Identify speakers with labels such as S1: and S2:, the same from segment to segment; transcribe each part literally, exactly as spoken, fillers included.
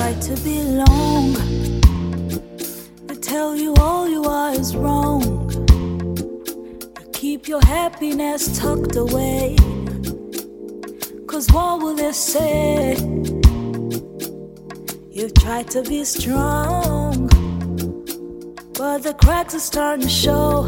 S1: try to belong. They tell you all you are is wrong. You keep your happiness tucked away. Cause what will they say? You've tried to be strong, but the cracks are starting to show.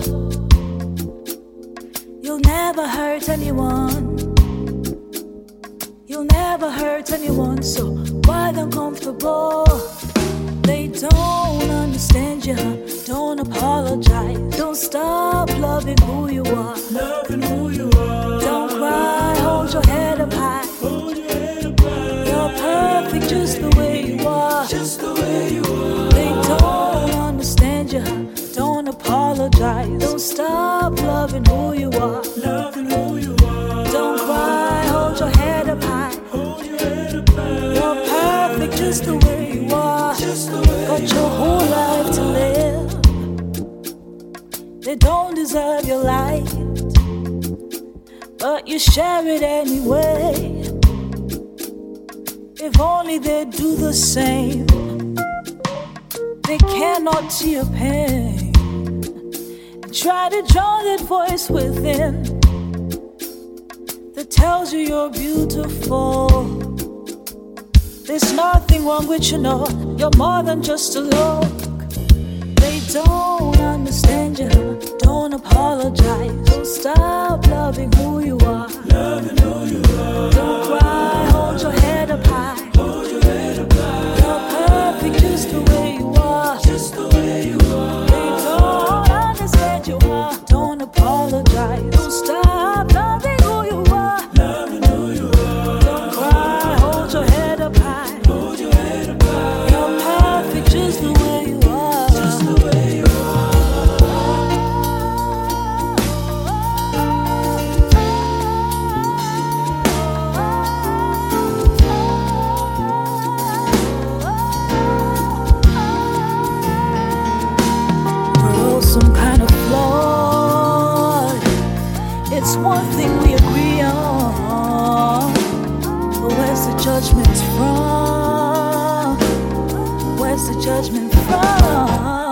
S1: You'll never hurt anyone. You'll never hurt anyone, so why the uncomfortable? They don't understand you. Don't apologize. Don't stop loving who you are.
S2: Loving who you are.
S1: Don't cry. Hold your head up high.
S2: Hold your head up high.
S1: You're perfect just the way you are.
S2: Just the way you are.
S1: They don't understand you. Don't apologize. Don't stop loving who you are.
S2: Loving who you are.
S1: Don't cry. Hold your head up high.
S2: Hold your head up high.
S1: You're perfect just the way you are.
S2: Just the way
S1: Got your whole life to live. They don't deserve your light, but you share it anyway. If only they'd do the same. They cannot see your pain. Try to drown that voice within that tells you you're beautiful. There's nothing wrong with you, no. You're more than just a look. They don't understand you. Don't apologize. Don't stop loving who you are.
S2: Loving who you are.
S1: Don't cry. Hold your head up high.
S2: Hold your head up high.
S1: You're perfect just the way you are.
S2: Just the way you are.
S1: They don't understand you are. Don't apologize. Don't stop loving who you are.
S2: Loving who you are.
S1: Don't cry. Hold your head up high.
S2: Hold your head up high.
S1: You're perfect just the way you are.
S2: Just the way you are.
S1: We're all some kind of flawed. It's one thing we agree on. But where's the judgment from? Where's the judgment from?